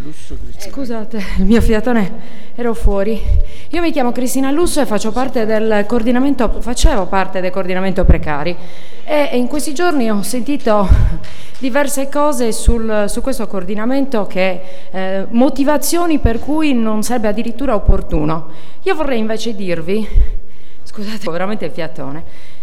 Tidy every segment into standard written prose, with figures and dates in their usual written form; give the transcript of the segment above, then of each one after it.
Scusate, il mio fiatone, ero fuori. Io mi chiamo Cristina Lusso e facevo parte del coordinamento precari e in questi giorni ho sentito diverse cose su questo coordinamento motivazioni per cui non sarebbe addirittura opportuno. Io vorrei invece dirvi, scusate, ho veramente il fiatone,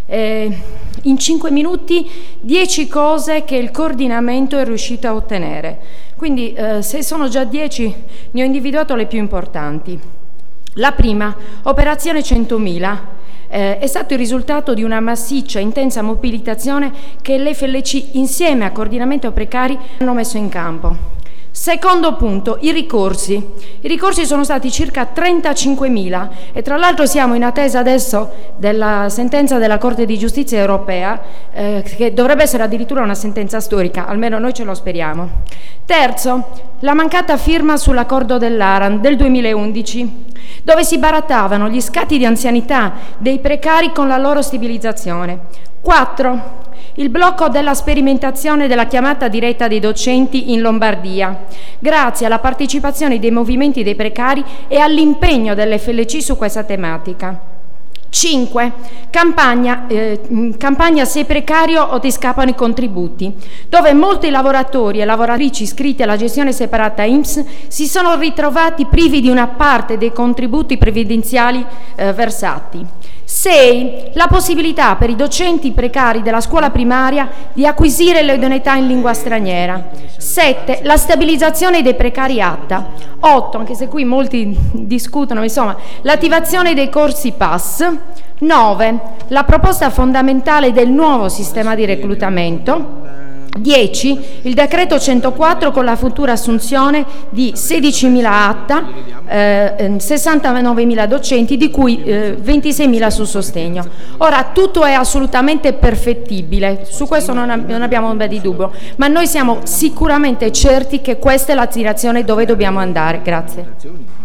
in 5 minuti 10 cose che il coordinamento è riuscito a ottenere. Quindi se sono già 10 ne ho individuato le più importanti. La prima, Operazione 100.000, è stato il risultato di una massiccia e intensa mobilitazione che l'FLC insieme a Coordinamento Precari hanno messo in campo. Secondo punto, i ricorsi. I ricorsi sono stati circa 35.000 e tra l'altro siamo in attesa adesso della sentenza della Corte di Giustizia europea che dovrebbe essere addirittura una sentenza storica, almeno noi ce lo speriamo. Terzo, la mancata firma sull'accordo dell'ARAN del 2011, dove si barattavano gli scatti di anzianità dei precari con la loro stabilizzazione. 4. Il blocco della sperimentazione della chiamata diretta dei docenti in Lombardia, grazie alla partecipazione dei movimenti dei precari e all'impegno dell'FLC su questa tematica. 5. Campagna Sei precario o ti scappano i contributi, dove molti lavoratori e lavoratrici iscritti alla gestione separata INPS si sono ritrovati privi di una parte dei contributi previdenziali versati. 6. La possibilità per i docenti precari della scuola primaria di acquisire le idoneità in lingua straniera. 7. La stabilizzazione dei precari ATA. 8. Anche se qui molti discutono, insomma, l'attivazione dei corsi PAS. 9. La proposta fondamentale del nuovo sistema di reclutamento. 10. Il decreto 104 con la futura assunzione di 16.000 ATA, 69.000 docenti, di cui 26.000 sul sostegno. Ora, tutto è assolutamente perfettibile, su questo non abbiamo ombra di dubbio, ma noi siamo sicuramente certi che questa è la direzione dove dobbiamo andare. Grazie.